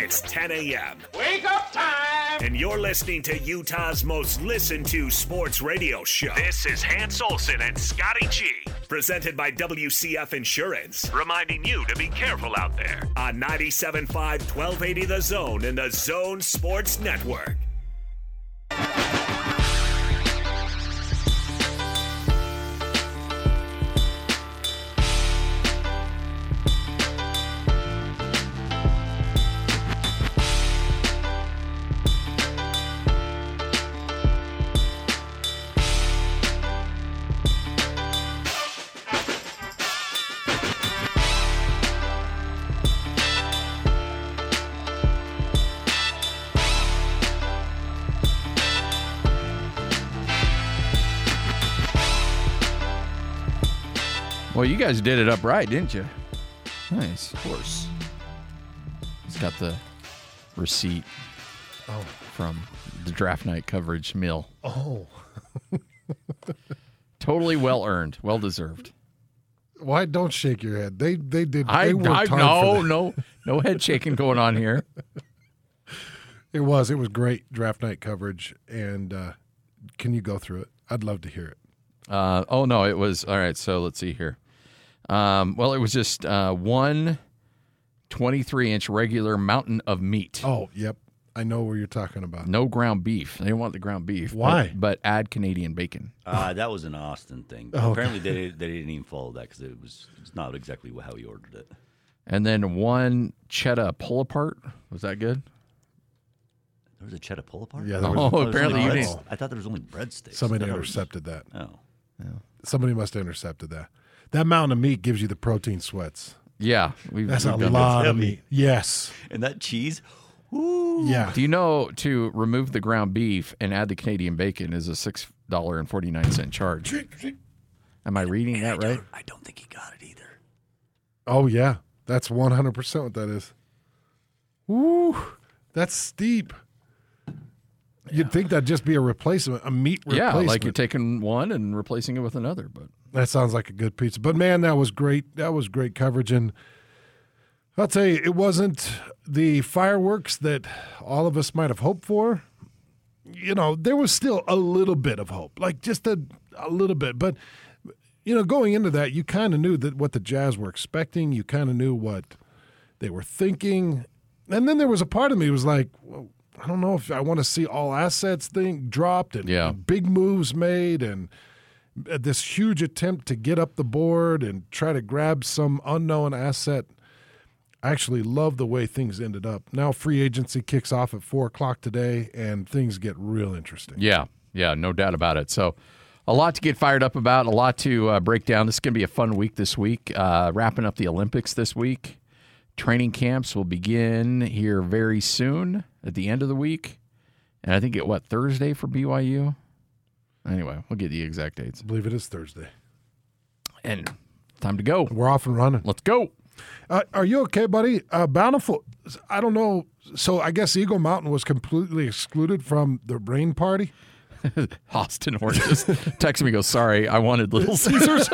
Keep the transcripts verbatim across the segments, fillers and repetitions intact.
It's ten a.m. Wake up time! And you're listening to Utah's most listened to sports radio show. This is Hans Olsen and Scotty G. Presented by W C F Insurance. Reminding you to be careful out there. On ninety-seven point five, twelve eighty The Zone and the Zone Sports Network. Well, you guys did it up right, didn't you? Nice. Of course. He's got the receipt oh. from the draft night coverage mill. Oh. Totally well earned. Well deserved. Why don't shake your head? They they did. I, they worked I hard no, for that. no, no head shaking going on here. It was. It was great draft night coverage. And uh, can you go through it? I'd love to hear it. Uh, oh, no, it was. All right, so let's see here. Um, well, it was just uh, one twenty-three inch regular mountain of meat. Oh, yep. I know where you're talking about. No ground beef. They didn't want the ground beef. Why? But, but add Canadian bacon. Uh, that was an Austin thing. Oh, Apparently, they, didn't- they didn't even follow that because it was it's not exactly how he ordered it. And then one cheddar pull apart. Was that good? There was a cheddar pull apart? Yeah, there Oh, was- I thought there was apparently only you breads- didn't. I thought there was only breadsticks. Somebody Never- intercepted that. Oh. Somebody must have intercepted that. That mountain of meat gives you the protein sweats. Yeah. We've, That's we've a done lot That's of heavy. meat. Yes. And that cheese? Ooh. Yeah. Do you know to remove the ground beef and add the Canadian bacon is a six dollars and forty-nine cents charge? Am I reading that I right? don't, I don't think he got it either. Oh, yeah. That's one hundred percent what that is. Woo. That's steep. You'd think that'd just be a replacement, a meat Yeah, replacement. like you're taking one and replacing it with another. But That sounds like a good pizza. But, man, that was great. That was great coverage. And I'll tell you, it wasn't the fireworks that all of us might have hoped for. You know, there was still a little bit of hope, like just a, a little bit. But, you know, going into that, you kind of knew that what the Jazz were expecting. You kind of knew what they were thinking. And then there was a part of me was like, well, I don't know if I want to see all assets thing dropped and Yeah. big moves made and this huge attempt to get up the board and try to grab some unknown asset. I actually love the way things ended up. Now free agency kicks off at four o'clock today, and things get real interesting. yeah, yeah, no doubt about it. So a lot to get fired up about, a lot to uh, break down. This is going to be a fun week this week. Uh, wrapping up the Olympics this week. Training camps will begin here very soon at the end of the week. And I think it, what, Thursday for B Y U? Anyway, we'll get the exact dates. I believe it is Thursday. And time to go. We're off and running. Let's go. Uh, are you okay, buddy? Uh, Bountiful, I don't know. So I guess Eagle Mountain was completely excluded from the rain party? Austin Horn just texted me, goes, sorry, I wanted Little Caesars.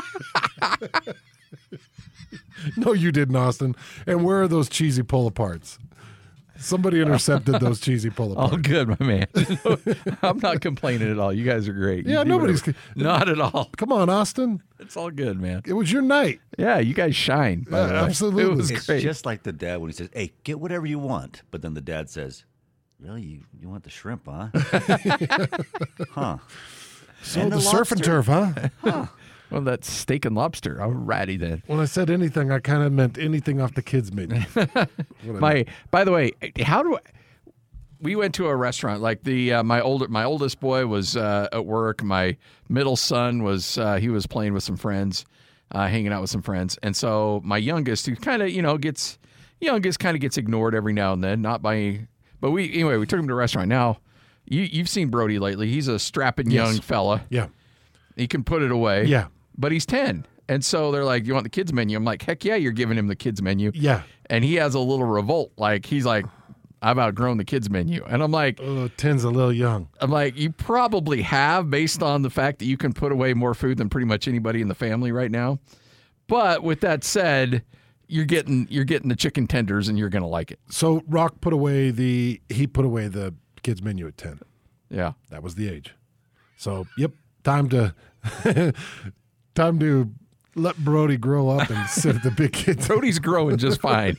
No, you didn't, Austin. And where are those cheesy pull-aparts? Somebody intercepted those cheesy pull-aparts. All good, my man. I'm not complaining at all. You guys are great. You Yeah, do nobody's- whatever. Not at all. Come on, Austin. It's all good, man. It was your night. Yeah, you guys shine. By Yeah, the way. absolutely. It was It's great. just like the dad when he says, hey, get whatever you want. But then the dad says, really? You, you want the shrimp, huh? huh. So And the, the surf and lobster. turf, huh? Huh. Well, that's steak and lobster. I'm ratty then. When I said anything, I kind of meant anything off the kids' menu. What I My, meant. by the way, how do I? We went to a restaurant. Like the uh, my older my oldest boy was uh, at work. My middle son was uh, he was playing with some friends, uh, hanging out with some friends, and so my youngest, who kind of you know gets youngest kind of gets ignored every now and then. Not by, but we anyway we took him to a restaurant. Now you you've seen Brody lately. He's a strapping Yes. young fella. Yeah. He can put it away. Yeah. But he's ten. And so they're like, you want the kids menu? I'm like, heck yeah, you're giving him the kids menu. Yeah. And he has a little revolt. Like, he's like, I've outgrown the kids menu. And I'm like, Oh, ten's a little young. I'm like, you probably have based on the fact that you can put away more food than pretty much anybody in the family right now. But with that said, you're getting you're getting the chicken tenders, and you're going to like it. So Rock put away the he put away the kids menu at ten. Yeah, that was the age. So yep, time to time to let Brody grow up and sit at the big kids. Brody's growing just fine.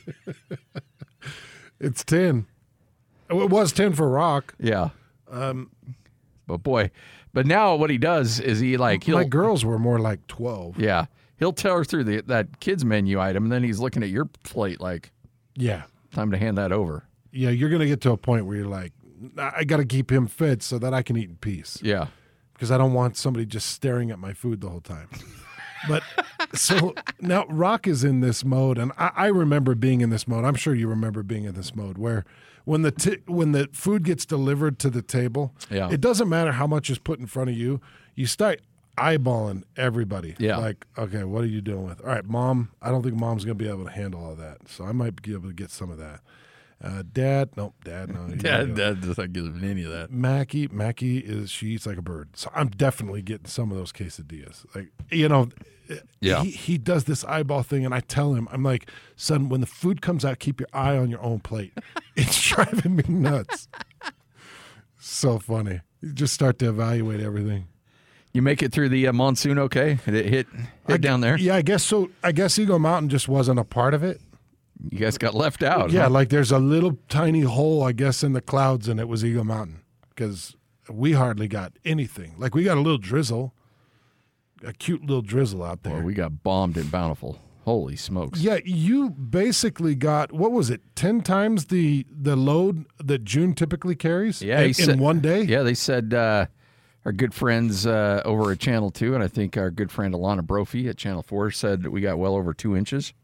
It's ten. It was ten for Rock. Yeah. Um, but boy, but now what he does is he like he'll, my girls were more like twelve. Yeah, he'll tear through the that kids menu item, and then he's looking at your plate like, yeah, time to hand that over. Yeah, you're gonna get to a point where you're like, I got to keep him fed so that I can eat in peace. Yeah, because I don't want somebody just staring at my food the whole time. But so now Rock is in this mode, and I, I remember being in this mode. I'm sure you remember being in this mode where when the t- when the food gets delivered to the table, yeah. it doesn't matter how much is put in front of you. You start eyeballing everybody. Yeah. Like, okay, what are you dealing with? All right, Mom, I don't think Mom's going to be able to handle all that, so I might be able to get some of that. Uh, Dad, nope, Dad, no. Dad, Dad doesn't give him any of that. Mackie, Mackie is she eats like a bird, so I'm definitely getting some of those quesadillas. Like, you know, yeah. he, he does this eyeball thing, and I tell him, I'm like, son, when the food comes out, keep your eye on your own plate. It's driving me nuts. So funny. You just start to evaluate everything. You make it through the uh, monsoon, okay? Did it hit hit I, down there? Yeah, I guess so. I guess Eagle Mountain just wasn't a part of it. You guys got left out. Yeah, huh? like there's a little tiny hole, I guess, in the clouds, and it was Eagle Mountain because we hardly got anything. Like we got a little drizzle, a cute little drizzle out there. Boy, we got bombed in Bountiful. Holy smokes. Yeah, you basically got, what was it, ten times the the load that June typically carries yeah, in, he said, in one day? Yeah, they said uh, our good friends uh, over at Channel two, and I think our good friend Alana Brophy at Channel four said that we got well over two inches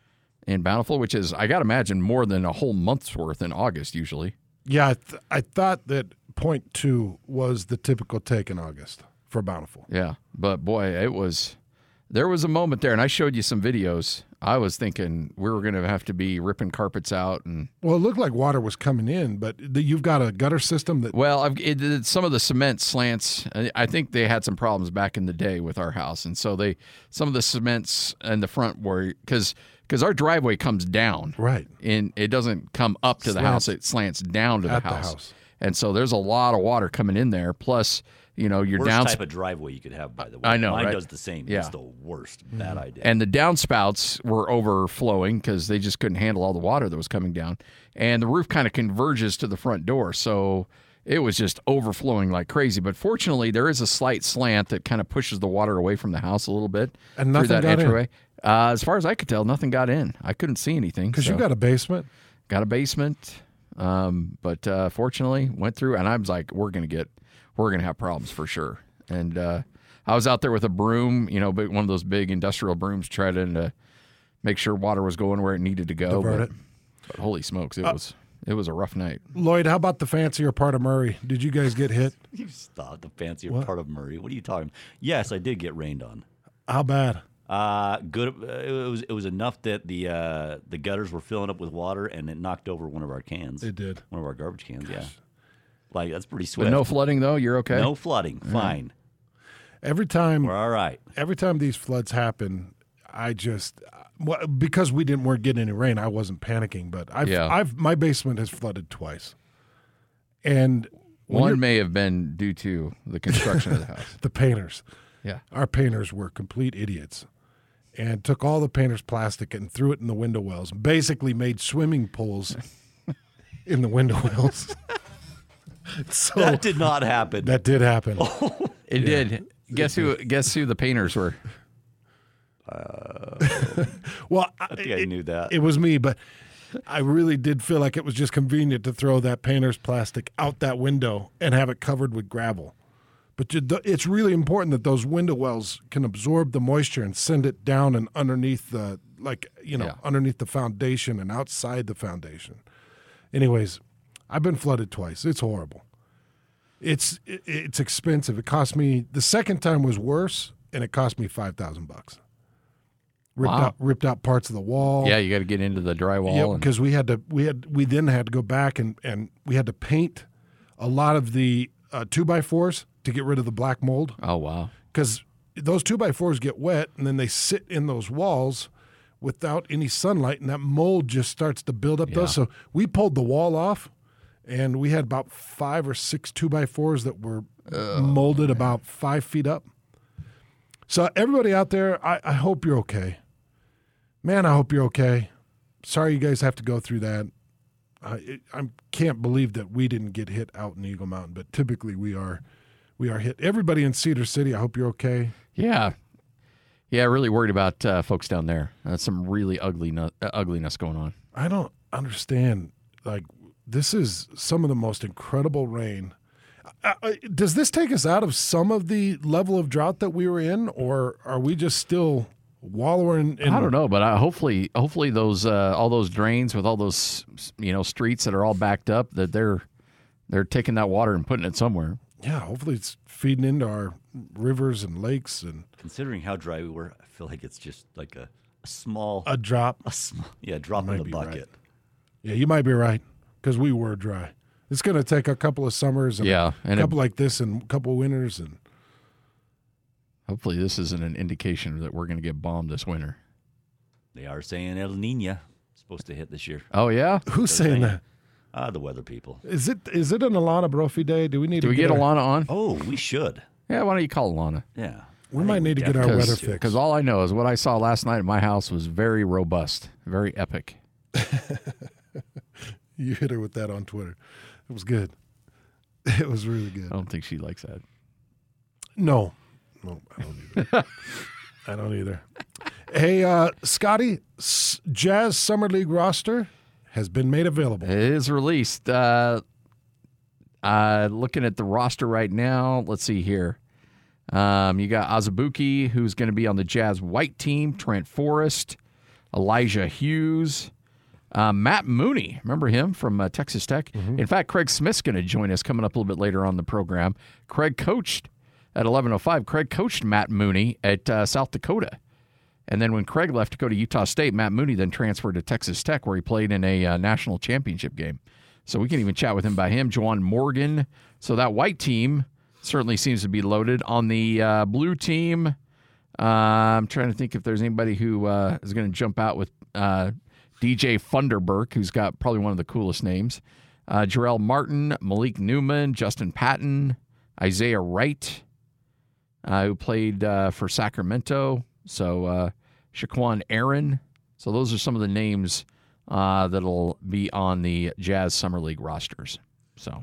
in Bountiful, which is, I got to imagine, more than a whole month's worth in August usually. Yeah, I, th- I thought that point two was the typical take in August for Bountiful. Yeah, but boy, it was, there was a moment there, and I showed you some videos. I was thinking we were going to have to be ripping carpets out. and Well, it looked like water was coming in, but the, you've got a gutter system that... Well, I've, it, it, some of the cement slants, I think they had some problems back in the day with our house, and so they, some of the cements in the front were, because... Because our driveway comes down, right, and it doesn't come up to slants. the house; it slants down to the At house. the house. And so there's a lot of water coming in there. Plus, you know, your worst down type of driveway you could have, by the way. I know, Mine right? does the same. Yeah. It's the worst. Mm-hmm. Bad idea. And the downspouts were overflowing because they just couldn't handle all the water that was coming down. And the roof kind of converges to the front door, so it was just overflowing like crazy. But fortunately, there is a slight slant that kind of pushes the water away from the house a little bit and nothing through that got entryway. In. Uh, as far as I could tell, nothing got in. I couldn't see anything. Because so. you got a basement. Got a basement. Um, but uh, fortunately, went through, and I was like, we're going to get, we're going to have problems for sure. And uh, I was out there with a broom, you know, one of those big industrial brooms, trying to uh, make sure water was going where it needed to go. Divert but, it. But holy smokes, it uh, was it was a rough night. Lloyd, how about the fancier part of Murray? Did you guys get hit? You stop the fancier what? part of Murray. What are you talking? Yes, I did get rained on. How bad? Uh, good. Uh, it was it was enough that the uh, the gutters were filling up with water, and it knocked over one of our cans. It did. One of our garbage cans. Yeah, like that's pretty swift. But no flooding though. You're okay. No flooding. Mm-hmm. Fine. Every time we're all right. Every time these floods happen, I just well, because we didn't weren't getting any rain, I wasn't panicking. But I've, yeah. I've my basement has flooded twice, and one may have been due to the construction of the house. The painters. Yeah, our painters were complete idiots. And took all the painter's plastic and threw it in the window wells. Basically made swimming pools in the window wells. So that did not happen. That did happen. Oh, it yeah. did. Guess who? Guess who the painters were? Uh, well, I think it, I knew that. It was me, but I really did feel like it was just convenient to throw that painter's plastic out that window and have it covered with gravel. But it's really important that those window wells can absorb the moisture and send it down and underneath the, like, you know, yeah. underneath the foundation and outside the foundation. Anyways, I've been flooded twice. It's horrible. It's it's expensive. It cost me, the second time was worse, and it cost me five thousand bucks. Ripped wow. out ripped out parts of the wall. Yeah, you got to get into the drywall. Yeah, and... because we had to we had we then had to go back and and we had to paint a lot of the uh, two by fours to get rid of the black mold. Oh, wow. Because those two by fours get wet, and then they sit in those walls without any sunlight, and that mold just starts to build up. Yeah. Those. So we pulled the wall off, and we had about five or six two by fours that were oh, molded man. about five feet up. So everybody out there, I, I hope you're okay. Man, I hope you're okay. Sorry you guys have to go through that. I, I can't believe that we didn't get hit out in Eagle Mountain, but typically we are we are hit. Everybody in Cedar City, I hope you're okay. Yeah. Yeah, really worried about uh, folks down there. That's some really ugly uh, ugliness going on. I don't understand. Like, this is some of the most incredible rain. Uh, does this take us out of some of the level of drought that we were in, or are we just still wallowing in? I don't know, but uh, hopefully, hopefully those uh, all those drains with all those you know streets that are all backed up, that they're they're taking that water and putting it somewhere. Yeah, hopefully it's feeding into our rivers and lakes. And considering how dry we were, I feel like it's just like a, a small a drop, a small, yeah, drop in the bucket. Right. Yeah, you might be right because we were dry. It's going to take a couple of summers, and yeah, a and couple it, like this, and a couple of winters, and hopefully this isn't an indication that we're going to get bombed this winter. They are saying El Nino is supposed to hit this year. Oh yeah, who's saying, saying that? Ah, uh, the weather people. Is it is it an Alana Brophy day? Do we need Do to we get, get our, Alana on? Oh, we should. Yeah, why don't you call Alana? Yeah. We I might need to get our weather fixed. Because all I know is what I saw last night at my house was very robust, very epic. You hit her with that on Twitter. It was good. It was really good. I don't think she likes that. No. No, I don't either. I don't either. Hey, uh, Scotty, S- Jazz Summer League roster has been made available. It is released. Uh, uh, looking at the roster right now, let's see here. Um, you got Azubuike, who's going to be on the Jazz white team, Trent Forrest, Elijah Hughes, uh, Matt Mooney. Remember him from uh, Texas Tech? Mm-hmm. In fact, Craig Smith's going to join us coming up a little bit later on the program. Craig coached at eleven oh five. Craig coached Matt Mooney at uh, South Dakota. And then when Craig left to go to Utah State, Matt Mooney then transferred to Texas Tech, where he played in a uh, national championship game. So we can even chat with him about him. Juwan Morgan. So that white team certainly seems to be loaded. On the uh, blue team, uh, I'm trying to think if there's anybody who uh, is going to jump out with uh, D J Funderburk, who's got probably one of the coolest names. Uh, Jarrell Martin, Malik Newman, Justin Patton, Isaiah Wright, uh, who played uh, for Sacramento. So uh, Shaquan Aaron. So those are some of the names uh, that'll be on the Jazz Summer League rosters. So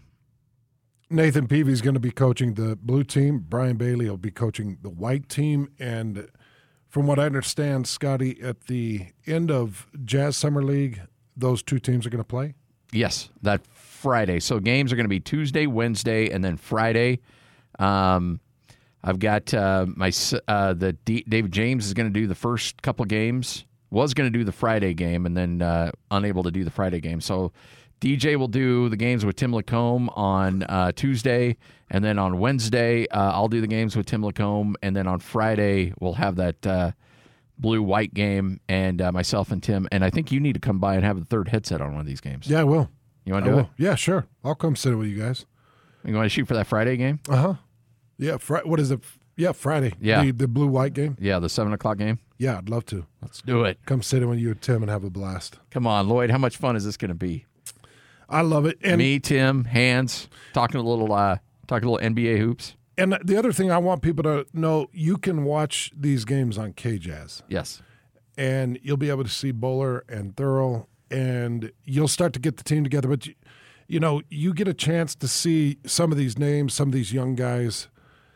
Nathan Peavy's going to be coaching the blue team. Brian Bailey will be coaching the white team. And from what I understand, Scotty, at the end of Jazz Summer League, those two teams are going to play? Yes, that Friday. So games are going to be Tuesday, Wednesday, and then Friday. Um, I've got uh, my uh, the D- David James is going to do the first couple games. Was going to do the Friday game, and then uh, unable to do the Friday game. So D J will do the games with Tim Lacombe on uh, Tuesday, and then on Wednesday uh, I'll do the games with Tim Lacombe, and then on Friday we'll have that uh, blue-white game, and uh, myself and Tim. And I think you need to come by and have the third headset on one of these games. Yeah, I will. You want to do will. it? Yeah, sure. I'll come sit with you guys. You want to shoot for that Friday game? Uh-huh. Yeah, fr- what is it? Yeah, Friday. Yeah. The, the blue-white game? Yeah, the seven o'clock game? Yeah, I'd love to. Let's do it. Come sit in with you and Tim and have a blast. Come on, Lloyd. How much fun is this going to be? I love it. And me, Tim, Hans, talking a little, uh, talking a little N B A hoops. And the other thing I want people to know, you can watch these games on K-Jazz. Yes. And you'll be able to see Bowler and Thurl, and you'll start to get the team together. But, you, you know, you get a chance to see some of these names, some of these young guys,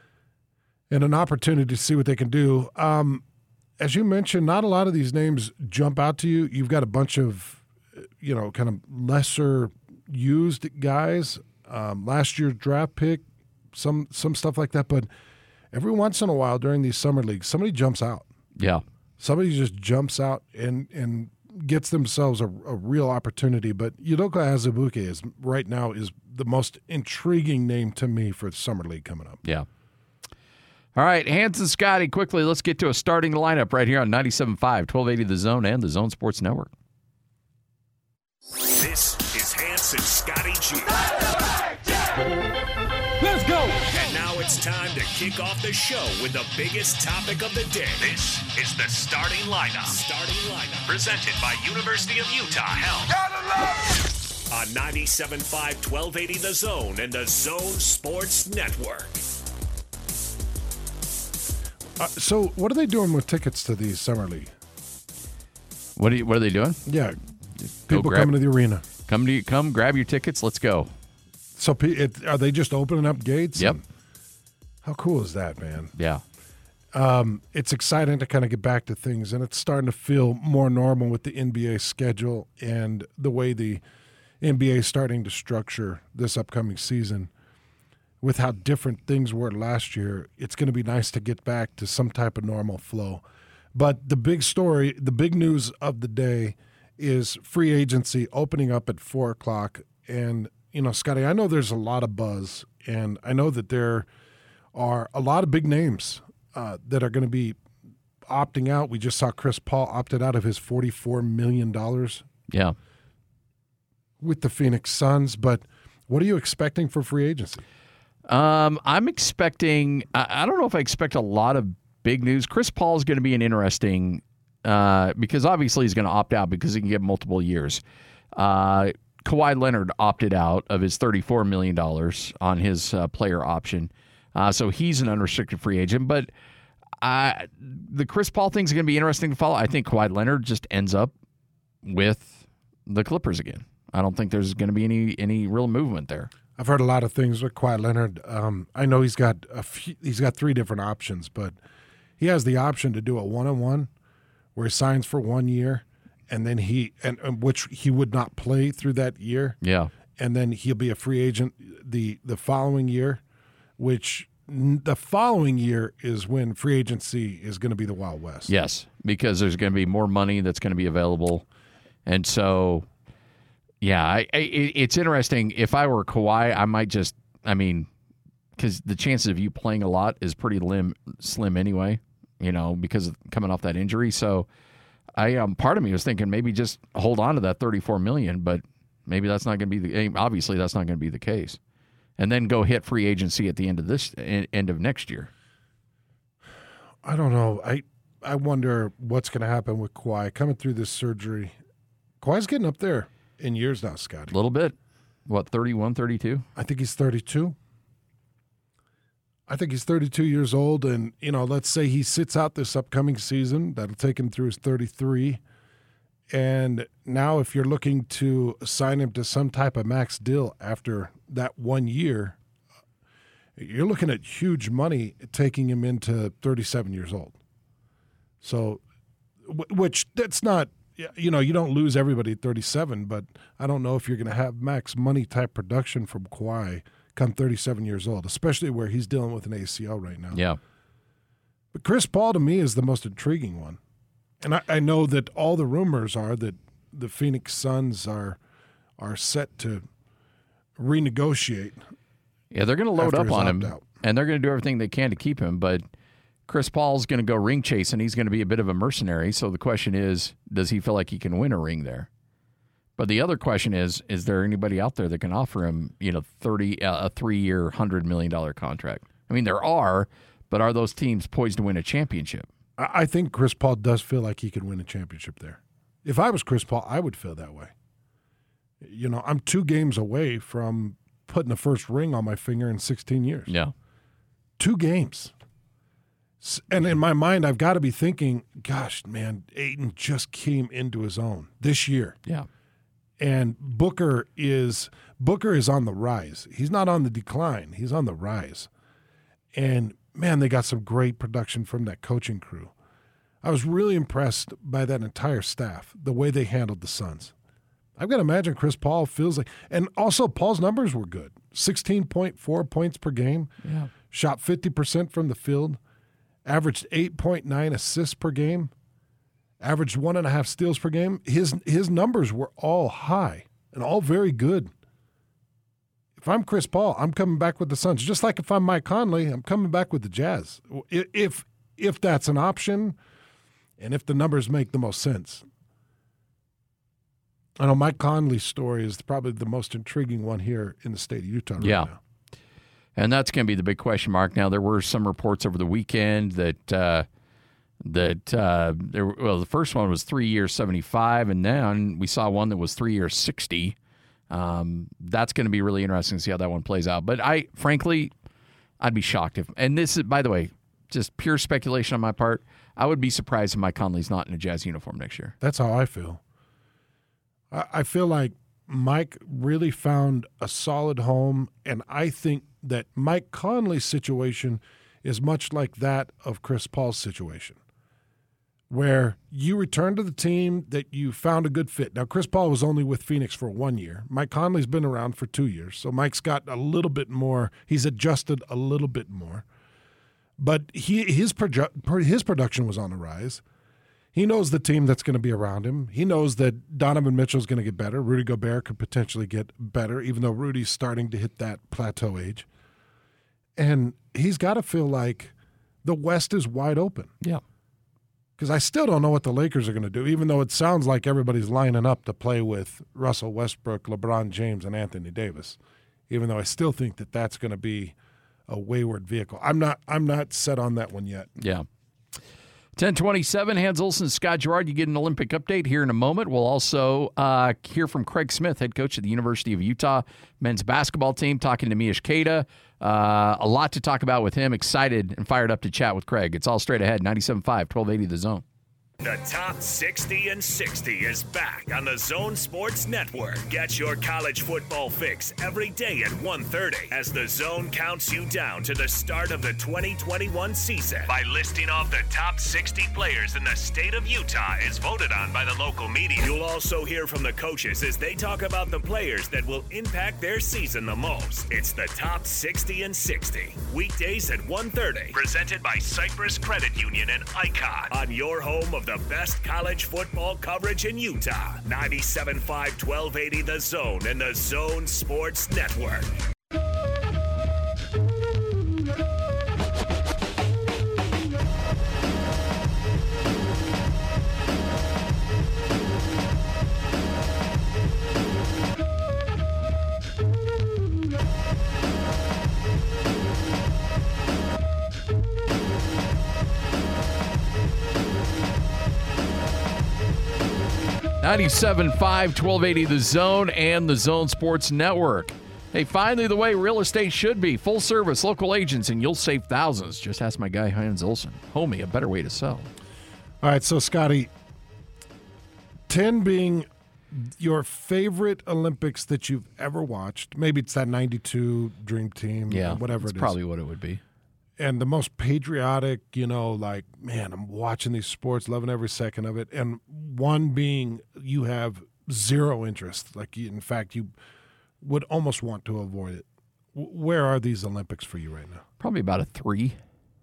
and an opportunity to see what they can do. Um, as you mentioned, not a lot of these names jump out to you. You've got a bunch of, you know, kind of lesser used guys. Um, last year's draft pick, some some stuff like that. But every once in a while during these summer leagues, somebody jumps out. Yeah. Somebody just jumps out and, and gets themselves a, a real opportunity. But Udoka Azubuike is right now is the most intriguing name to me for the summer league coming up. Yeah. All right, Hans and Scotty, quickly, let's get to a starting lineup right here on ninety-seven point five, twelve eighty The Zone and the Zone Sports Network. This is Hans and Scotty G. Let's go! And now it's time to kick off the show with the biggest topic of the day. This is the starting lineup. Starting lineup. Presented by University of Utah Health. Gotta love it! On ninety-seven point five, twelve eighty The Zone and the Zone Sports Network. Uh, so, what are they doing with tickets to the Summer League? What are you, What are they doing? Yeah, Go people grab- coming to the arena. Come to come grab your tickets. Let's go. So, pe- it, are they just opening up gates? Yep. And how cool is that, man? Yeah. Um, it's exciting to kind of get back to things, and it's starting to feel more normal with the N B A schedule and the way the N B A is starting to structure this upcoming season. With how different things were last year, it's going to be nice to get back to some type of normal flow. But the big story, the big news of the day is free agency opening up at four o'clock. And, you know, Scotty, I know there's a lot of buzz, and I know that there are a lot of big names uh, that are going to be opting out. We just saw Chris Paul opted out of his forty-four million dollars Yeah. with the Phoenix Suns. But what are you expecting for free agency? Um, I'm expecting. I, I don't know if I expect a lot of big news. Chris Paul is going to be an interesting uh, because obviously he's going to opt out because he can get multiple years. Uh, Kawhi Leonard opted out of his thirty-four million dollars on his uh, player option, uh, so he's an unrestricted free agent. But I, the Chris Paul thing is going to be interesting to follow. I think Kawhi Leonard just ends up with the Clippers again. I don't think there's going to be any any real movement there. I've heard a lot of things with Kawhi Leonard. Um, I know he's got a few, he's got three different options, but he has the option to do a one-on-one where he signs for one year, and then he and, and which he would not play through that year. Yeah, and then he'll be a free agent the the following year, which the following year is when free agency is going to be the Wild West. Yes, because there's going to be more money that's going to be available, and so. Yeah, I, I, it's interesting. If I were Kawhi, I might just, I mean, because the chances of you playing a lot is pretty lim, slim anyway, you know, because of coming off that injury. So, I um, part of me was thinking maybe just hold on to that thirty-four million dollars, but maybe that's not going to be the, obviously that's not going to be the case. And then go hit free agency at the end of this, end of next year. I don't know. I, I wonder what's going to happen with Kawhi coming through this surgery. Kawhi's getting up there in years now, Scott. A little bit. What, thirty-one, thirty-two? I think he's thirty-two. I think he's thirty-two years old, and, you know, let's say he sits out this upcoming season. That'll take him through his thirty-three. And now if you're looking to sign him to some type of max deal after that one year, you're looking at huge money taking him into thirty-seven years old. So, which that's not, you know, you don't lose everybody at thirty-seven, but I don't know if you're going to have max money type production from Kawhi come thirty-seven years old, especially where he's dealing with an A C L right now. Yeah. But Chris Paul, to me, is the most intriguing one. And I, I know that all the rumors are that the Phoenix Suns are are set to renegotiate. Yeah, they're going to load after up his on him, opt-out. and they're going to do everything they can to keep him, but Chris Paul's going to go ring chasing. He's going to be a bit of a mercenary. So the question is, does he feel like he can win a ring there? But the other question is, is there anybody out there that can offer him, you know, thirty uh, a three-year, one hundred million dollars contract? I mean, there are, but are those teams poised to win a championship? I think Chris Paul does feel like he can win a championship there. If I was Chris Paul, I would feel that way. You know, I'm two games away from putting the first ring on my finger in sixteen years. Yeah. Two games. And in my mind, I've got to be thinking, gosh, man, Ayton just came into his own this year. Yeah. And Booker is Booker is on the rise. He's not on the decline. He's on the rise. And, man, they got some great production from that coaching crew. I was really impressed by that entire staff, the way they handled the Suns. I've got to imagine Chris Paul feels like – and also Paul's numbers were good. sixteen point four points per game. Yeah. Shot fifty percent from the field. Averaged eight point nine assists per game. Averaged one and a half steals per game. His his numbers were all high and all very good. If I'm Chris Paul, I'm coming back with the Suns. Just like if I'm Mike Conley, I'm coming back with the Jazz. If if that's an option, and if the numbers make the most sense. I know Mike Conley's story is probably the most intriguing one here in the state of Utah right yeah. now. And that's going to be the big question mark. Now, there were some reports over the weekend that uh, that uh, there. Well, the first one was three years, seventy-five, and then we saw one that was three years, sixty. Um, that's going to be really interesting to see how that one plays out. But I, frankly, I'd be shocked if. And this is, by the way, just pure speculation on my part. I would be surprised if Mike Conley's not in a Jazz uniform next year. That's how I feel. I, I feel like Mike really found a solid home, and I think that Mike Conley's situation is much like that of Chris Paul's situation, where you return to the team that you found a good fit. Now, Chris Paul was only with Phoenix for one year. Mike Conley's been around for two years, so Mike's got a little bit more. He's adjusted a little bit more. But he his, produ- his production was on the rise. He knows the team that's going to be around him. He knows that Donovan Mitchell's going to get better. Rudy Gobert could potentially get better, even though Rudy's starting to hit that plateau age. And he's got to feel like the West is wide open. Yeah. Because I still don't know what the Lakers are going to do, even though it sounds like everybody's lining up to play with Russell Westbrook, LeBron James, and Anthony Davis, even though I still think that that's going to be a wayward vehicle. I'm not I'm not set on that one yet. Yeah. ten twenty-seven, Hans Olsen, Scott Gerard. You get an Olympic update here in a moment. We'll also uh, hear from Craig Smith, head coach of the University of Utah men's basketball team, talking to Mish Queta. Uh, a lot to talk about with him. Excited and fired up to chat with Craig. It's all straight ahead, ninety-seven point five, twelve eighty The Zone. The Top sixty and sixty is back on the Zone Sports Network. Get your college football fix every day at one thirty as the Zone counts you down to the start of the twenty twenty-one season by listing off the top sixty players in the state of Utah as voted on by the local media. You'll also hear from the coaches as they talk about the players that will impact their season the most. It's the Top sixty and sixty, weekdays at one thirty, presented by Cypress Credit Union and Icon on your home of the best college football coverage in Utah. ninety-seven point five, twelve eighty The Zone and the Zone Sports Network. ninety-seven point five, twelve eighty The Zone and the Zone Sports Network. Hey, finally the way real estate should be. Full service, local agents, and you'll save thousands. Just ask my guy, Hans Olsen. Homie, a better way to sell. All right, so, Scotty, ten being your favorite Olympics that you've ever watched. Maybe it's that ninety-two Dream Team, Yeah, whatever that's it is. probably what it would be. And the most patriotic, you know, like, man, I'm watching these sports, loving every second of it. And one being you have zero interest. Like, you, in fact, you would almost want to avoid it. W- where are these Olympics for you right now? Probably about a three.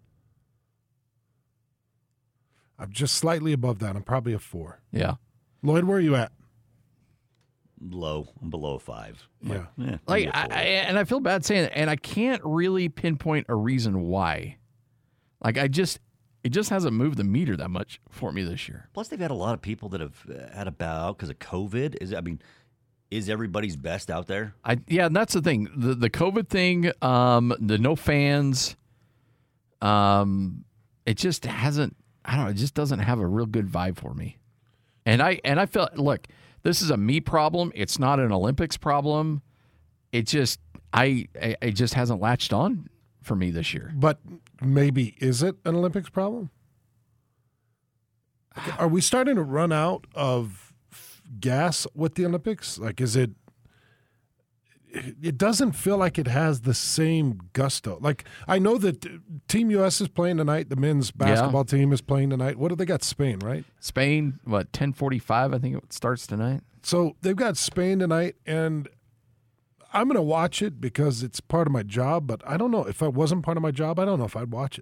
I'm just slightly above that. I'm probably a four. Yeah. Lloyd, where are you at? Low. I'm below five. Yeah. Yeah, Like, maybe a I, four. I, and I feel bad saying it, and I can't really pinpoint a reason why. Like, I just, it just hasn't moved the meter that much for me this year. Plus, they've had a lot of people that have uh, had to bow out because of COVID. Is I mean, is everybody's best out there? I yeah, and that's the thing. The the COVID thing, um, the no fans, um, it just hasn't. I don't know. It just doesn't have a real good vibe for me. And I and I felt look. This is a me problem. It's not an Olympics problem. It just I it just hasn't latched on for me this year. But maybe is it an Olympics problem? Are we starting to run out of gas with the Olympics? Like, is it? It doesn't feel like it has the same gusto. Like, I know that Team U S is playing tonight. The men's basketball yeah. team is playing tonight. What do they got? Spain, right? Spain, what, ten forty-five, I think it starts tonight. So they've got Spain tonight, and I'm going to watch it because it's part of my job, but I don't know. If it wasn't part of my job, I don't know if I'd watch it.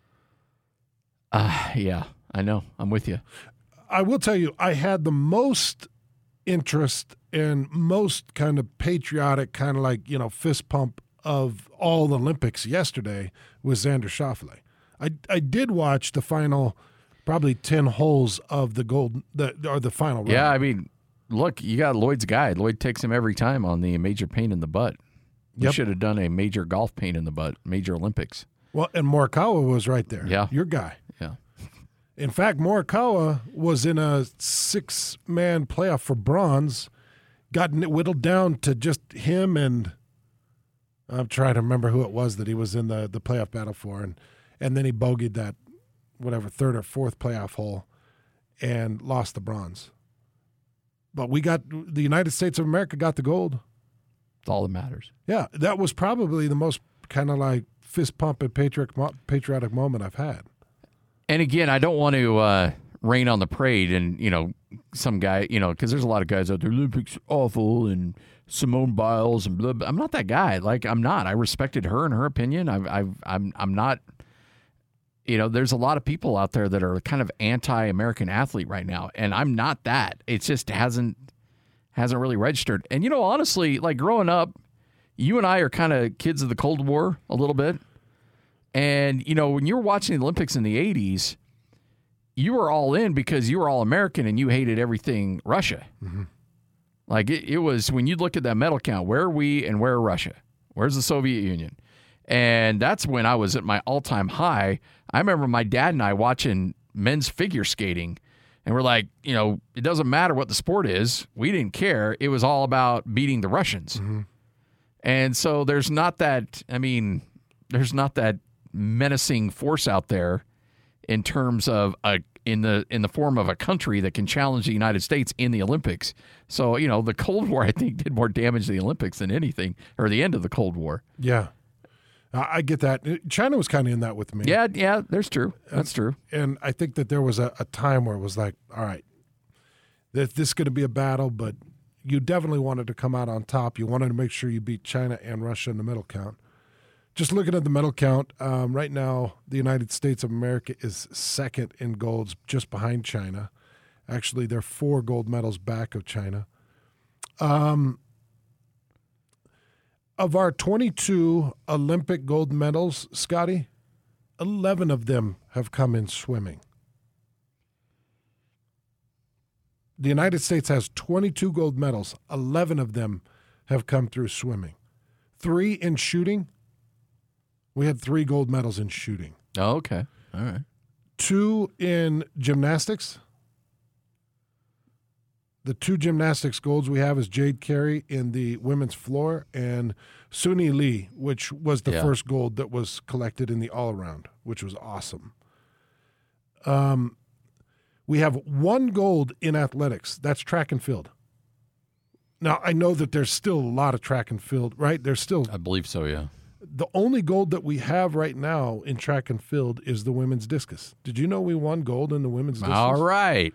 Uh, yeah, I know. I'm with you. I will tell you, I had the most interest and most kind of patriotic, kind of like, you know, fist pump of all the Olympics yesterday was Xander Schauffele. I I did watch the final, probably ten holes of the gold, the or the final round. Yeah, I mean, look, you got Lloyd's guide. Lloyd takes him every time on the major pain in the butt. We Yep. should have done a major golf pain in the butt, major Olympics. Well, and Morikawa was right there. Yeah. Your guy. Yeah. In fact, Morikawa was in a six-man playoff for bronze, got whittled down to just him and I'm trying to remember who it was that he was in the, the playoff battle for, and and then he bogeyed that whatever third or fourth playoff hole and lost the bronze. But we got the United States of America got the gold. That's all that matters. Yeah, that was probably the most kind of like fist pumping patriotic patriotic moment I've had. And again, I don't want to uh, rain on the parade and, you know, some guy, you know, because there's a lot of guys out there, Olympics awful and Simone Biles and blah, blah. I'm not that guy. Like, I'm not. I respected her and her opinion. I've, I've, I'm, I'm not, you know, there's a lot of people out there that are kind of anti-American athlete right now, and I'm not that. It just hasn't, hasn't really registered. And, you know, honestly, like growing up, you and I are kind of kids of the Cold War a little bit. And, you know, when you were watching the Olympics in the eighties, you were all in because you were all American and you hated everything Russia. Mm-hmm. Like, it, it was, when you look at that medal count, where are we and where are Russia? Where's the Soviet Union? And that's when I was at my all-time high. I remember my dad and I watching men's figure skating, and we're like, you know, it doesn't matter what the sport is. We didn't care. It was all about beating the Russians. Mm-hmm. And so there's not that, I mean, there's not that menacing force out there in terms of a in the in the form of a country that can challenge the United States in the Olympics. So, you know, the Cold War, I think, did more damage to the Olympics than anything, or the end of the Cold War. Yeah. I get that. China was kind of in that with me. Yeah, yeah, there's true. That's true. And I think that there was a, a time where it was like, all right, this, this is going to be a battle, but you definitely wanted to come out on top. You wanted to make sure you beat China and Russia in the medal count. Just looking at the medal count, um, right now, the United States of America is second in golds, just behind China. Actually, they're four gold medals back of China. Um, of our twenty-two Olympic gold medals, Scotty, eleven of them have come in swimming. The United States has twenty-two gold medals. eleven of them have come through swimming. Three in shooting. We had three gold medals in shooting. Oh, okay. All right. Two in gymnastics. The two gymnastics golds we have is Jade Carey in the women's floor and Suni Lee, which was the yeah. first gold that was collected in the all-around, which was awesome. Um, we have one gold in athletics. That's track and field. Now, I know that there's still a lot of track and field, right? There's still... I believe so, yeah. The only gold that we have right now in track and field is the women's discus. Did you know we won gold in the women's discus? All right.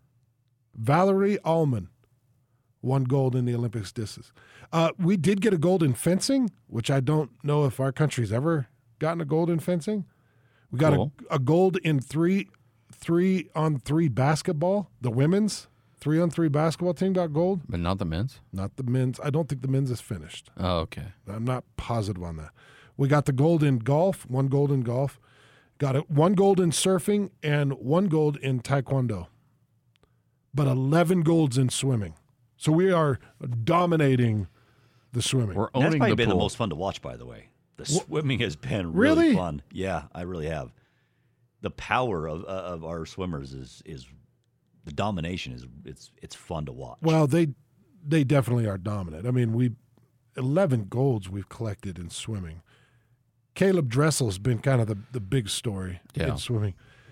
Valerie Allman won gold in the Olympics discus. Uh, we did get a gold in fencing, which I don't know if our country's ever gotten a gold in fencing. We got cool. a, a gold in three, three on three basketball. The women's three on three basketball team got gold. But not the men's? Not the men's. I don't think the men's is finished. Oh, okay. I'm not positive on that. We got the gold in golf, one gold in golf. Got it, one gold in surfing and one gold in taekwondo. But eleven golds in swimming. So we are dominating the swimming. We're That's owning probably the been pool. the most fun to watch, by the way. The swimming has been Really? really fun. Yeah, I really have. The power of of our swimmers is is the domination is it's it's fun to watch. Well, they they definitely are dominant. I mean, we eleven golds we've collected in swimming. Caleb Dressel's been kind of the, the big story Yeah. in swimming.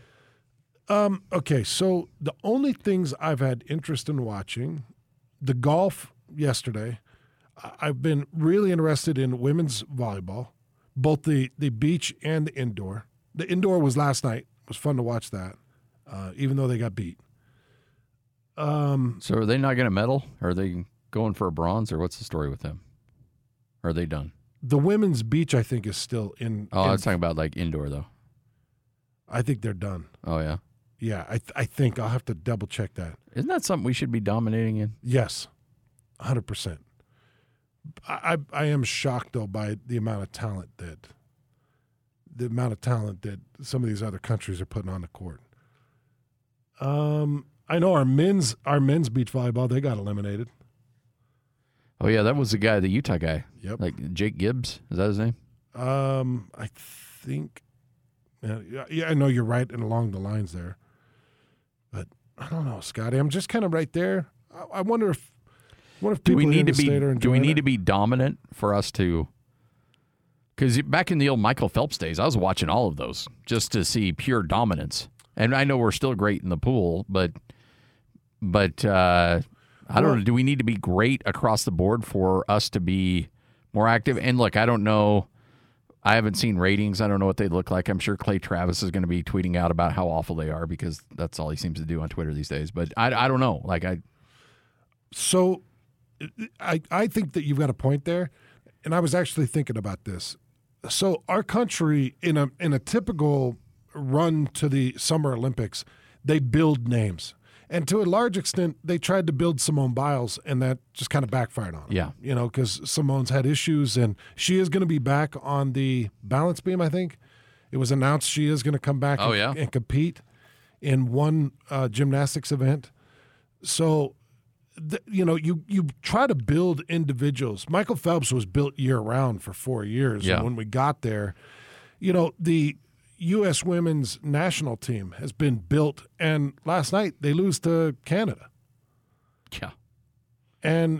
Um, okay, so the only things I've had interest in watching, the golf yesterday. I've been really interested in women's volleyball, both the, the beach and the indoor. The indoor was last night. It was fun to watch that, uh, even though they got beat. Um, So are they not going to medal? Are they going for a bronze, or what's the story with them? Are they done? the women's beach, I think, is still in. Oh, in I was talking about like indoor, though. I think they're done. Oh, yeah. Yeah, I th- I think I'll have to double check that. Isn't that something we should be dominating in? Yes, one hundred percent. I, I I am shocked though by the amount of talent that the amount of talent that some of these other countries are putting on the court. Um, I know our men's our men's beach volleyball, they got eliminated. Oh, yeah, that was the guy, the Utah guy. Yep. Like Jake Gibbs. Is that his name? Um, I think, yeah, yeah, I know you're right and along the lines there. But I don't know, Scotty. I'm just kind of right there. I, I wonder if, what if people do we need in to the be state are do we enjoying need it? to be dominant for us to? Because back in the old Michael Phelps days, I was watching all of those just to see pure dominance. And I know we're still great in the pool, but but uh, I don't Well- know. Do we need to be great across the board for us to be more active? And look, I don't know. I haven't seen ratings. I don't know what they look like. I'm sure Clay Travis is going to be tweeting out about how awful they are because that's all he seems to do on Twitter these days. But I, I don't know. Like I, So I I think that you've got a point there, and I was actually thinking about this. So our country in a in a typical run to the Summer Olympics, they build names. And to a large extent, they tried to build Simone Biles, and that just kind of backfired on them. Yeah. You know, because Simone's had issues, and she is going to be back on the balance beam, I think. It was announced she is going to come back Oh, and, yeah? and compete in one uh, gymnastics event. So, th- you know, you, you try to build individuals. Michael Phelps was built year-round for four years. Yeah. And when we got there, you know, the U S women's national team has been built, and last night they lose to Canada. yeah. And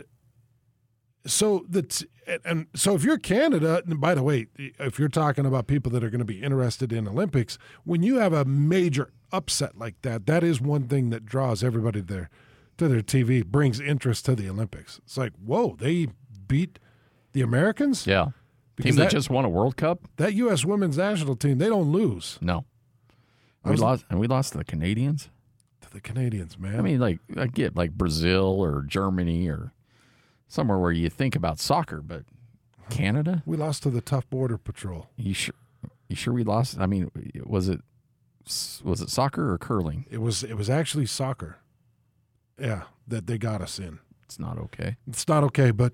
so that's and so if you're Canada, and by the way, if you're talking about people that are going to be interested in Olympics, when you have a major upset like that, that is one thing that draws everybody there to their T V, brings interest to the Olympics. It's like, whoa, they beat the Americans? Yeah. Because Team that, that- just won a World Cup? That U S women's national team, they don't lose No. I We was- lost, and we lost to the Canadians. to the Canadians, man. I mean, like I get like Brazil or Germany or somewhere where you think about soccer, but Canada? we lost to the tough border patrol. You sure? You sure we lost? I mean, was it was it soccer or curling? It was it was actually soccer. Yeah, that they got us in. It's not okay. It's not okay, but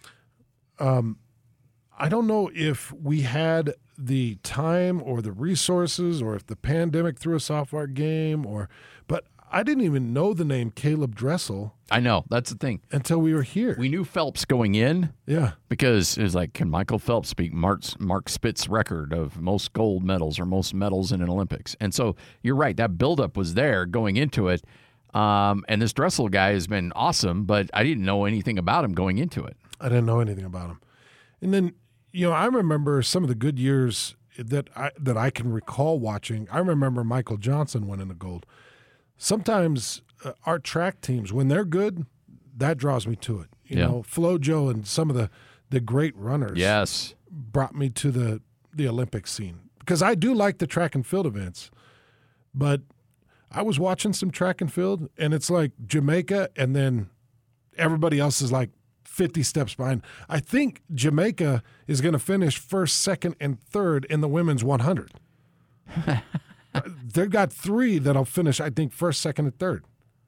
um, I don't know if we had the time or the resources or if the pandemic threw us off our game or but I didn't even know the name Caleb Dressel I know that's the thing. until we were here. We knew Phelps going in yeah. because it was like, can Michael Phelps beat Mark's, Mark Spitz's record of most gold medals or most medals in an Olympics? And so you're right. That buildup was there going into it. Um, and this Dressel guy has been awesome, but I didn't know anything about him going into it. I didn't know anything about him. And then, you know, I remember some of the good years that I that I can recall watching. I remember Michael Johnson winning the gold. Sometimes uh, our track teams, when they're good, that draws me to it. You Yeah. know, FloJo and some of the, the great runners Yes. brought me to the, the Olympic scene. Because I do like the track and field events. But I was watching some track and field, and it's like Jamaica, and then everybody else is like fifty steps behind. I think Jamaica is going to finish first, second, and third in the women's one hundred. They've got three that'll finish, I think, first, second, and third.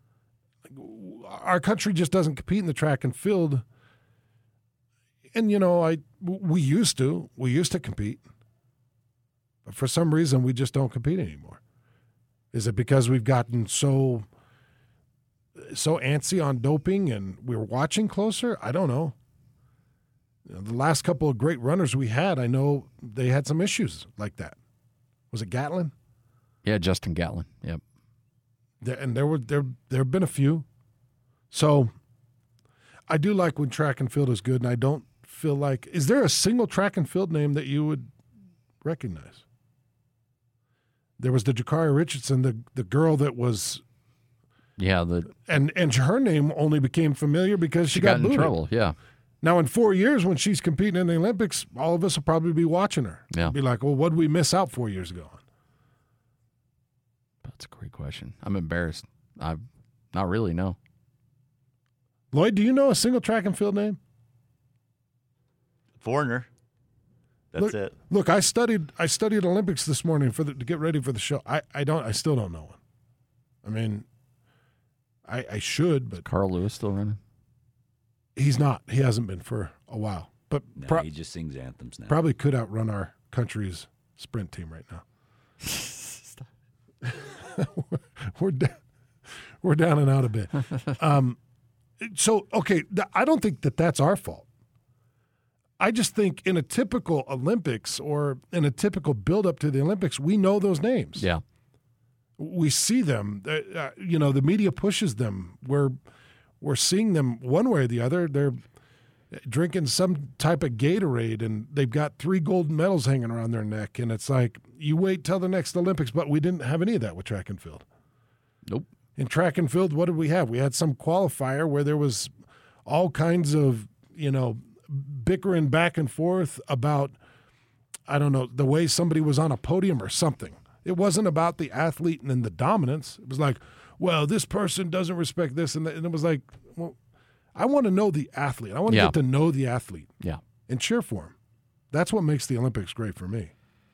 Our country just doesn't compete in the track and field. And, you know, I we used to. We used to compete. But for some reason, we just don't compete anymore. Is it because we've gotten so so antsy on doping and we're watching closer? I don't know. You know, the last couple of great runners we had, I know they had some issues like that. Was it Gatlin? Yeah, Justin Gatlin. Yep. There, and there were there there have been a few. So I do like when track and field is good, and I don't feel like is there a single track and field name that you would recognize? There was the Jakari Richardson, the the girl that was Yeah, the and and her name only became familiar because she, she got, got in booted. trouble. Yeah. Now in four years when she's competing in the Olympics, all of us will probably be watching her. Yeah. Be like, well, what did we miss out four years ago on? That's a great question. I'm embarrassed. I not really no. Lloyd, do you know a single track and field name? Foreigner. That's look, it. Look, I studied I studied Olympics this morning for the, to get ready for the show. I, I don't I still don't know one. I mean, I I should, but Carl Lewis still running? he's not. He hasn't been for a while. But No, pro- he just sings anthems now. probably could outrun our country's sprint team right now. we're down, we're down and out a bit. Um, So, okay, th- I don't think that that's our fault. I just think in a typical Olympics or in a typical build-up to the Olympics, we know those names. Yeah. We see them. Uh, you know, the media pushes them. We're we're seeing them one way or the other. They're drinking some type of Gatorade, and they've got three gold medals hanging around their neck. And it's like, you wait till the next Olympics, but we didn't have any of that with track and field. Nope. In track and field, what did we have? We had some qualifier where there was all kinds of, you know, bickering back and forth about, I don't know, the way somebody was on a podium or something. It wasn't about the athlete and then the dominance. It was like, well, this person doesn't respect this. And, and it was like, well, I want to know the athlete. I want to Yeah. get to know the athlete. Yeah. And cheer for him. That's what makes the Olympics great for me.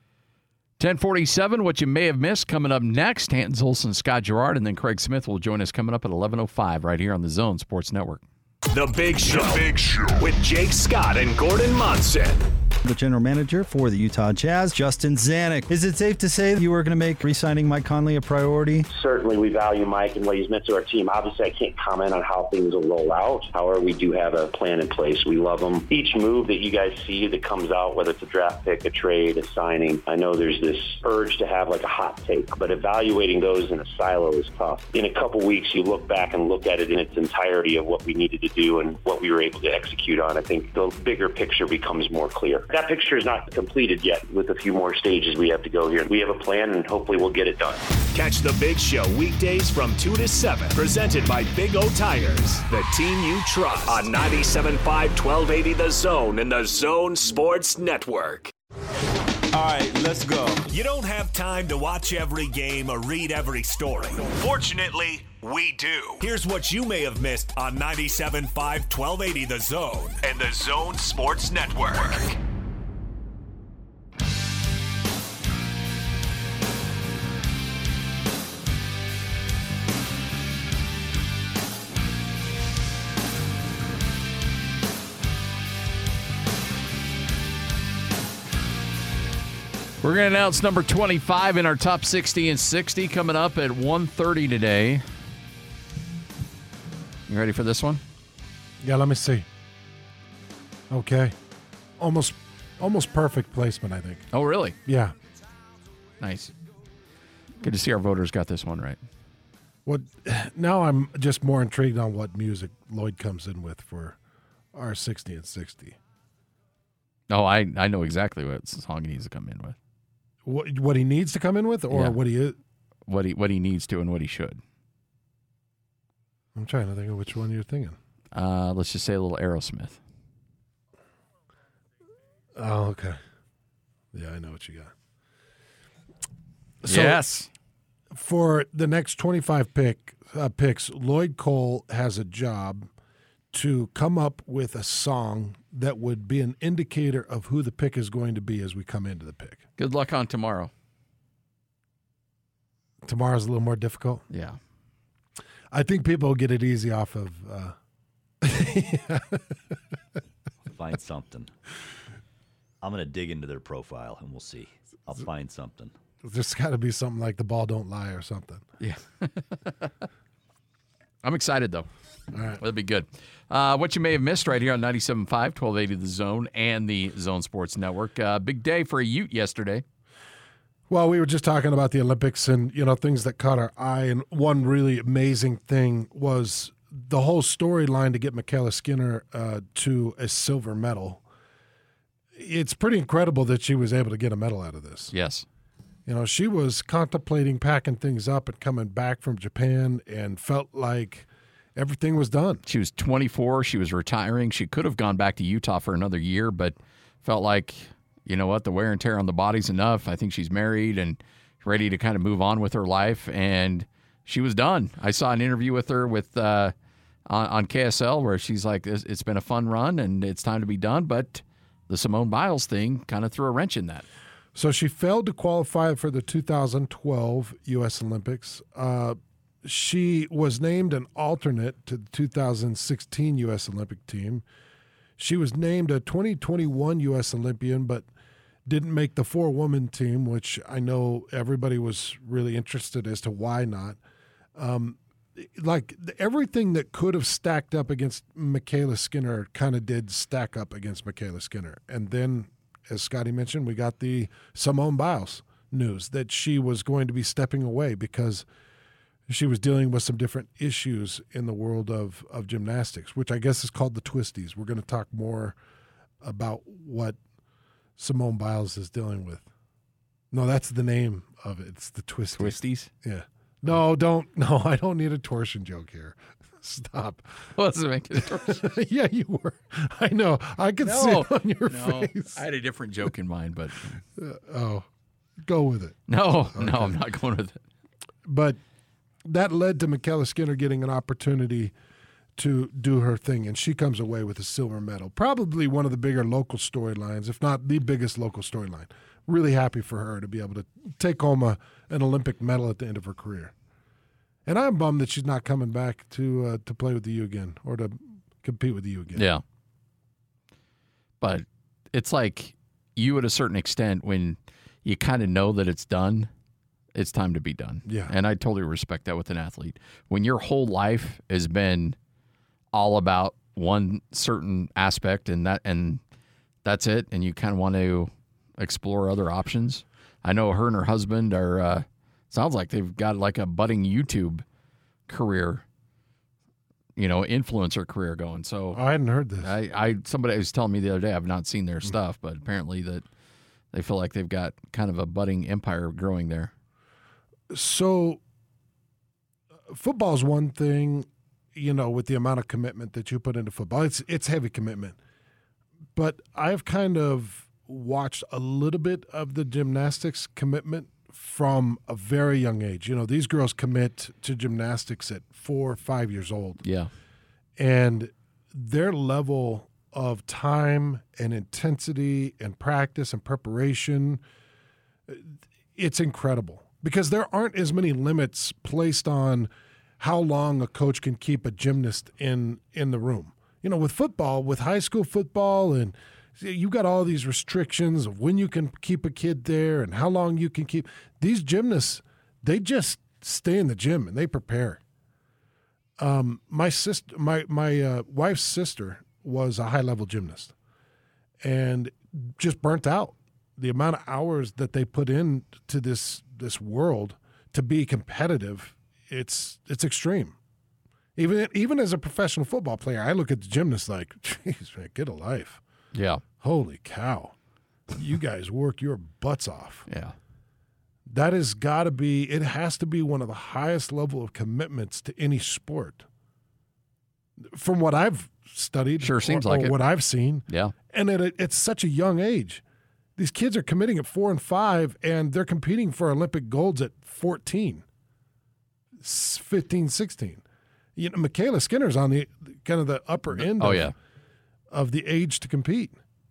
ten forty-seven, what you may have missed coming up next. Hans Olsen, Scott Gerard, and then Craig Smith will join us coming up at eleven oh five right here on the Zone Sports Network. The Big Show, the Big Show with Jake Scott and Gordon Monson. The general manager for the Utah Jazz, Justin Zanuck. Is it safe to say that you are going to make re-signing Mike Conley a priority? Certainly, we value Mike and what he's meant to our team. Obviously, I can't comment on how things will roll out. However, we do have a plan in place. We love him. Each move that you guys see that comes out, whether it's a draft pick, a trade, a signing, I know there's this urge to have like a hot take, but evaluating those in a silo is tough. In a couple weeks, you look back and look at it in its entirety of what we needed to do and what we were able to execute on. I think the bigger picture becomes more clear. That picture is not completed yet with a few more stages we have to go here. We have a plan, and hopefully we'll get it done. Catch the Big Show weekdays from two to seven. Presented by Big O Tires, the team you trust. On ninety-seven point five, twelve eighty The Zone and the Zone Sports Network. All right, let's go. You don't have time to watch every game or read every story. Fortunately, we do. Here's what you may have missed on ninety-seven point five, twelve eighty The Zone and the Zone Sports Network. We're going to announce number twenty-five in our top sixty and sixty coming up at one thirty today. You ready for this one? Yeah, let me see. Okay. Almost almost perfect placement, I think. Oh, really? Yeah. Nice. Good to see our voters got this one right. What now I'm just more intrigued on what music Lloyd comes in with for our sixty and sixty. Oh, I, I know exactly what song he needs to come in with. What what he needs to come in with, or Yeah. what he is? What he what he needs to and what he should. I'm trying to think of which one you're thinking. Uh, let's just say a little Aerosmith. Oh, okay. Yeah, I know what you got. So Yes. for the next twenty-five pick uh, picks, Lloyd Cole has a job to come up with a song that would be an indicator of who the pick is going to be as we come into the pick. Good luck on tomorrow. Tomorrow's a little more difficult. Yeah. I think people will get it easy off of. Uh, Find something. I'm going to dig into their profile, and we'll see. I'll find something. there's got to be something like The Ball Don't Lie or something. Yeah. I'm excited, though. All right. That'll be good. Uh, what you may have missed right here on ninety-seven point five, twelve eighty The Zone and the Zone Sports Network. Uh, big day for a Ute yesterday. Well, we were just talking about the Olympics and, you know, things that caught our eye. And one really amazing thing was the whole storyline to get Michaela Skinner uh, to a silver medal. It's pretty incredible that she was able to get a medal out of this. Yes. You know, she was contemplating packing things up and coming back from Japan and felt like everything was done. She was twenty-four. She was retiring. She could have gone back to Utah for another year, but felt like, you know what, the wear and tear on the body's enough. I think she's married and ready to kind of move on with her life, and she was done. I saw an interview with her with uh, on, on K S L where she's like, it's been a fun run, and it's time to be done, but the Simone Biles thing kind of threw a wrench in that. So she failed to qualify for the two thousand twelve U S Olympics. Uh, she was named an alternate to the two thousand sixteen U S Olympic team. She was named a twenty twenty-one U S Olympian, but didn't make the four-woman team, which I know everybody was really interested as to why not. Um, like everything that could have stacked up against Michaela Skinner kind of did stack up against Michaela Skinner. And then, as Scotty mentioned, we got the Simone Biles news that she was going to be stepping away because she was dealing with some different issues in the world of, of gymnastics, which I guess is called the twisties. We're going to talk more about what Simone Biles is dealing with. No, that's the name of it. It's the twisties. Twisties? Yeah. No, don't. No, I don't need a torsion joke here. Stop. Wasn't making a torsion. Yeah, you were. I know. I could No, see it on your no, face. I had a different joke in mind, but Uh, oh, go with it. no, no, I'm not going with it. But that led to Michaela Skinner getting an opportunity to do her thing, and she comes away with a silver medal. Probably one of the bigger local storylines, if not the biggest local storyline. Really happy for her to be able to take home a, an Olympic medal at the end of her career. And I'm bummed that she's not coming back to uh, to play with the U again or to compete with the U again. Yeah. But it's like you at a certain extent when you kind of know that it's done, it's time to be done. Yeah. And I totally respect that with an athlete. When your whole life has been all about one certain aspect and that and that's it, and you kind of want to explore other options. I know her and her husband are uh, sounds like they've got like a budding YouTube career, you know, influencer career going. So I hadn't heard this. I, I somebody was telling me the other day, I've not seen their stuff, but apparently that they feel like they've got kind of a budding empire growing there. So football's one thing, you know, with the amount of commitment that you put into football. It's it's heavy commitment. But I've kind of watched a little bit of the gymnastics commitment from a very young age. You know, these girls commit to gymnastics at four or five years old. Yeah. And their level of time and intensity and practice and preparation, it's incredible because there aren't as many limits placed on how long a coach can keep a gymnast in, in the room. You know, with football, with high school football, and you got all these restrictions of when you can keep a kid there and how long you can keep. These gymnasts, they just stay in the gym and they prepare. Um, my sister, my my uh, wife's sister was a high level gymnast, and just burnt out. The amount of hours that they put in to this this world to be competitive, it's it's extreme. Even even as a professional football player, I look at the gymnasts like, geez, man, get a life. Yeah. Holy cow. You guys work your butts off. Yeah. That has got to be, it has to be one of the highest level of commitments to any sport. From what I've studied. Sure seems or, like or it. what I've seen. Yeah. And at, a, at such a young age. These kids are committing at four and five, and they're competing for Olympic golds at fourteen, fifteen, sixteen. You know, Michaela Skinner's on the kind of the upper end Oh, of, yeah. of the age to compete.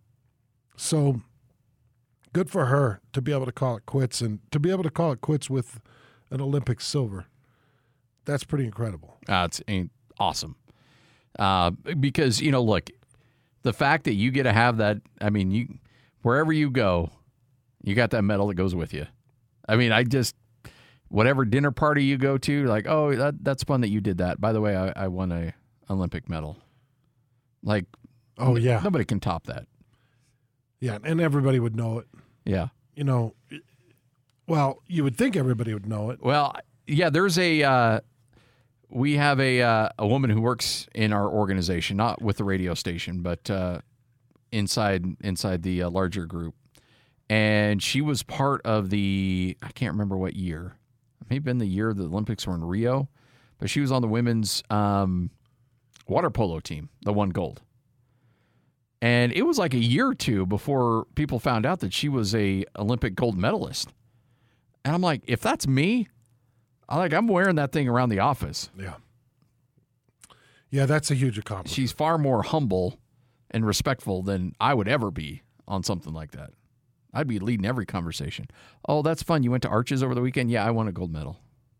So good for her to be able to call it quits and to be able to call it quits with an Olympic silver. That's pretty incredible. Uh, it's ain't awesome. Uh, because, you know, look, the fact that you get to have that, I mean, you wherever you go, you got that medal that goes with you. I mean, I just, whatever dinner party you go to, like, oh, that, that's fun that you did that. By the way, I, I won a Olympic medal. Like, Oh, yeah. nobody can top that. Yeah, and everybody would know it. Yeah. You know, well, you would think everybody would know it. Well, yeah, there's a, uh, we have a uh, a woman who works in our organization, not with the radio station, but uh, inside inside the uh, larger group. And she was part of the, I can't remember what year. It may have been the year the Olympics were in Rio, but she was on the women's um, water polo team, the one gold. And it was like a year or two before people found out that she was a Olympic gold medalist. And I'm like, if that's me, I like I'm wearing that thing around the office. Yeah. Yeah, that's a huge accomplishment. She's far more humble and respectful than I would ever be on something like that. I'd be leading every conversation. Oh, that's fun. You went to Arches over the weekend? Yeah, I won a gold medal.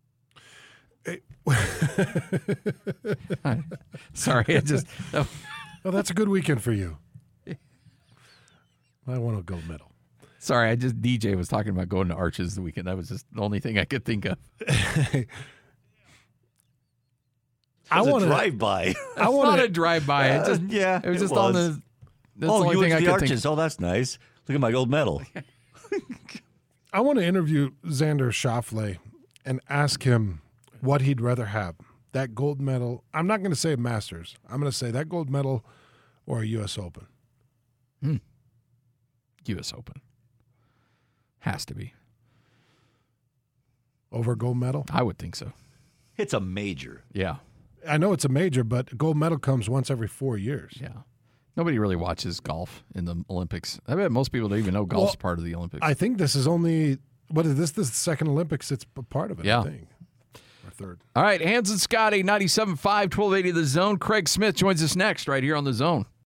Sorry, I just. Oh. Well, that's a good weekend for you. I won a gold medal. Sorry, I just D J was talking about going to Arches the weekend. That was just the only thing I could think of. I It's a want to drive-by. I It's want not a to. drive-by. It just, yeah, it was it just on was. the. That's oh, the only you thing went I to the could Arches. think. Oh, that's nice. Look at my gold medal. I want to interview Xander Schauffele and ask him what he'd rather have: that gold medal. I'm not going to say Masters. I'm going to say that gold medal or a U S Open. U S Open has to be. Over a gold medal? I would think so. It's a major. Yeah, I know it's a major, but a gold medal comes once every four years. yeah. Nobody really watches golf in the Olympics. I bet most people don't even know golf's Well, part of the Olympics. I think this is only what is this? This is the second Olympics. It's a part of it. Yeah. I think or third. All right, Hans and Scotty, ninety-seven point five, twelve eighty The Zone. Craig Smith joins us next right here on The Zone.